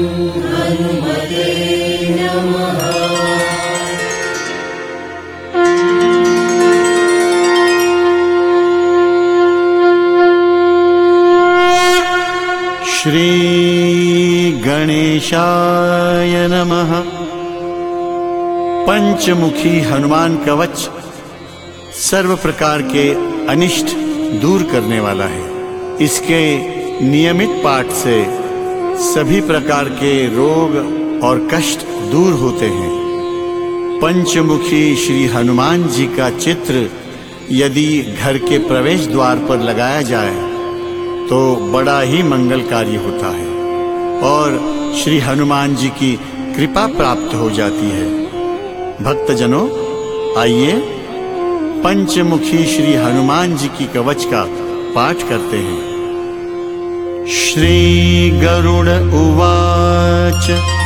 हनुमते नमः। श्री गणेशाय नमः। पंचमुखी हनुमान कवच सर्व प्रकार के अनिष्ट दूर करने वाला है। इसके नियमित पाठ से सभी प्रकार के रोग और कष्ट दूर होते हैं। पंचमुखी श्री हनुमान जी का चित्र यदि घर के प्रवेश द्वार पर लगाया जाए तो बड़ा ही मंगलकारी होता है और श्री हनुमान जी की कृपा प्राप्त हो जाती है। भक्तजनों, आइए पंचमुखी श्री हनुमान जी की कवच का पाठ करते हैं। श्री गरुड़ उवाच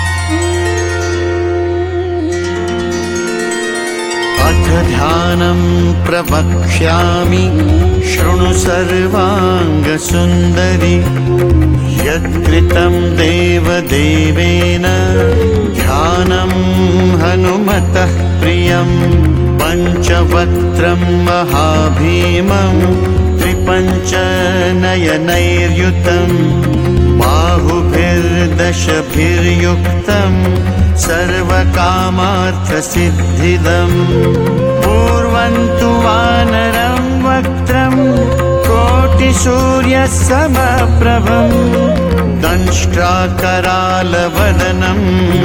अथ ध्यानं प्रवक्ष्यामि शृणु सर्वांगसुंदरी यत्कृतं देवदेवेन ध्यानं हनुमतः प्रियं पंचवक्त्रं महाभीमं त्रिपञ्चनयनैर्युतं बाहुभिर्दशभिर्युक्तं सर्वकामार्थसिद्धिदम् पूर्वं तु वानरं वक्त्रं कोटिसूर्यसमप्रभं दंष्ट्राकरालवदनं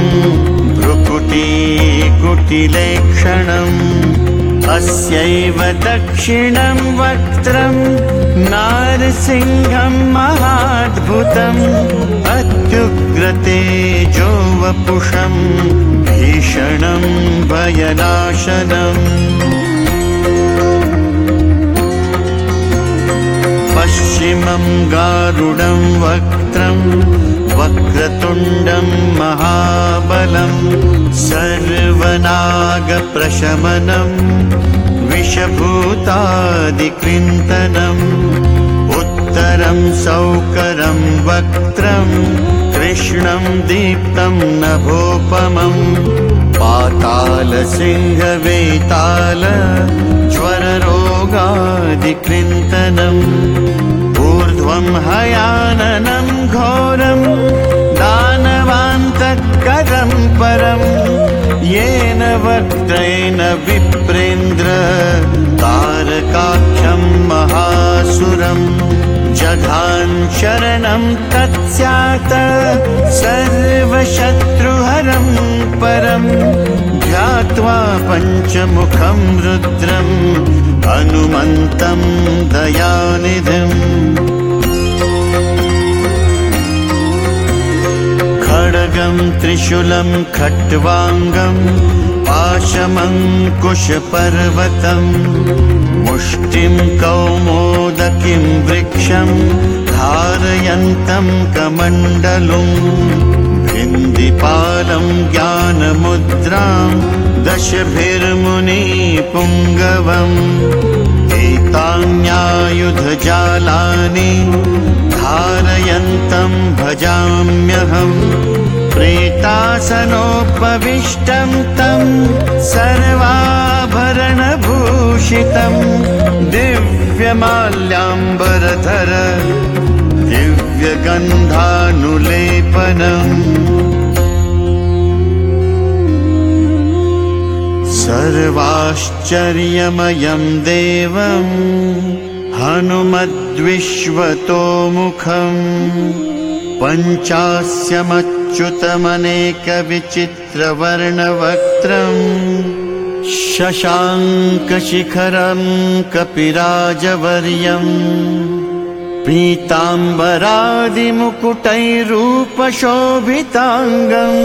भ्रुकुटीकुटिलेक्षणम् अस्यैव दक्षिणं वक्त्रं नारसिंहं महाद्भुतम् अत्युग्रतेजो वपुषं भीषणं भयनाशनम् पश्चिमं गारुडं वक्त्रं वक्रतुण्डं महाबलं सर्वनागप्रशमनं विषभूतादिकृन्तनम् उत्तरं सौकरं वक्त्रं कृष्णं दीप्तं नभोपमं पातालसिंहवेताल ज्वररोगादिकृन्तनम् ऊर्ध्वं हयाननं घोरं दानवान्तकरं परं येन वक्त्रेण विप्रेन्द्र तारकाख्यं महासुरं जघान शरणं तत्स्यात् सर्वशत्रुहरं परं ध्यात्वा पंचमुखं रुद्रं हनुमन्तं दयानिधिम् खड्गं त्रिशूलं खट्वांगं पाशमङ्कुशपर्वतं मुष्टिं कौमोदकीं वृक्षं धारयन्तं कमण्डलुं भिन्दिपालं ज्ञानमुद्रां दशभिर्मुनिपुङ्गवम् एतान्यायुधजालानि धारयन्तं भजाम्यहम् प्रेतासनोपविष्टं तं सर्वाभरणभूषितं दिव्यमाल्याम्बरधर दिव्यगन्धानुलेपनम् सर्वाश्चर्यमयं देवं हनुमद्विश्वतोमुखम् पञ्चास्यमच्युतमनेकविचित्रवर्णवक्त्रम् शशाङ्कशिखरं कपिराजवर्यम् पीताम्बरादिमुकुटैरूपशोभिताङ्गम्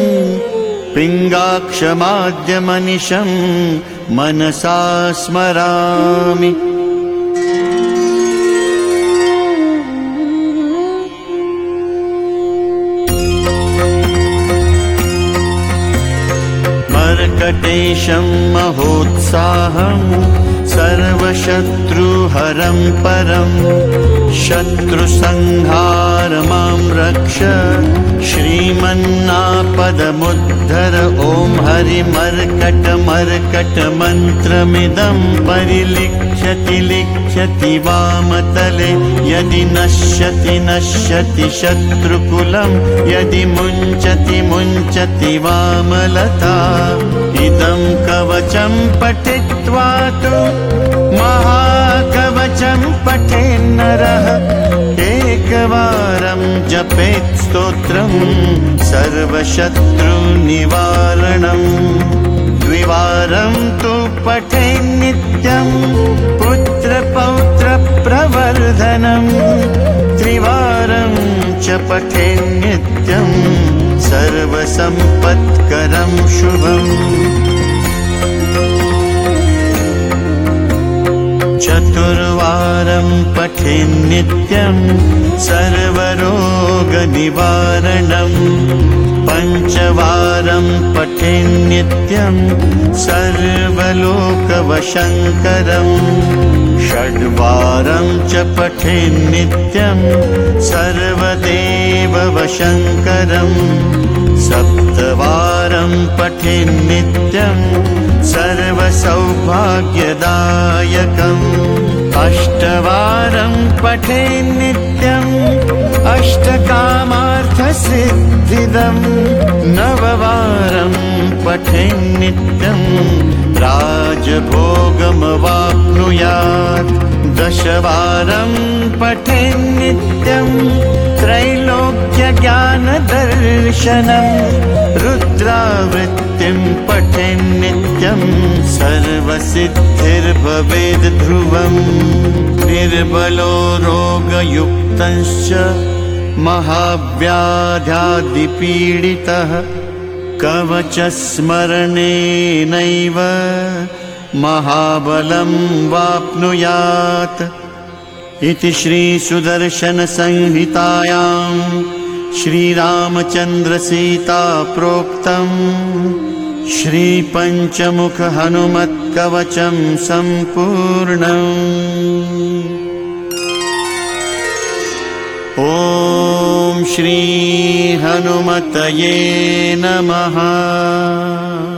पिङ्गाक्षमाद्यमनिशं मनसा स्मरामि। मर्कटेशं महोत्साहं सर्वशत्रुहरं परं शत्रुसंहार मां रक्ष श्री श्रीमन्नापदमुद्धर ॐ हरिमर्कट मर्कट मन्त्रमिदं परिलिख्यति लिख्यति वामतले यदि नश्यति नश्यति शत्रुकुलं यदि मुञ्चति मुञ्चति वामलता इदं कवचं पठित्वा तु महाकवचं पठेन्नरः एकवारं जपेत् स्तोत्रं सर्वशत्रुनिवारणम् द्विवारं तु पठेन्नित्यं पुत्रपौत्रप्रवर्धनम् त्रिवारं च पठेन्नित्यं सर्वसम्पत्करं शुभम् चतुर्वारं पठेन्नित्यं सर्वरोगनिवारणम् पञ्चवारं पठेन्नित्यं सर्वलोकवशङ्करम् षड्वारं च पठेन्नित्यं सर्वदेववशङ्करम् सप्तवारं पठेन्नित्यं सर्वसौभाग्यदायकम् अष्टवारं पठेन्नित्यम् अष्टकामार्थसिद्धिदम् नववारं पठेन्नित्यं राजभोगमवाप्नुयात् दशवारं पठेन्नित्यं त्रैलोक्यज्ञानदर्शनम् रुद्रावृत्तिं पठेन्नित्यं सर्वसिद्धिर्भवेद् ध्रुवम् निर्बलो रोगयुक्तश्च महाव्याध्यादिपीडितः कवचस्मरणेनैव महाबलं वाप्नुयात् इति श्रीसुदर्शनसंहितायां श्रीरामचन्द्रसीता प्रोक्तम् श्रीपञ्चमुखहनुमत्कवचं सम्पूर्णम्। ॐ श्री हनुमतये नमः।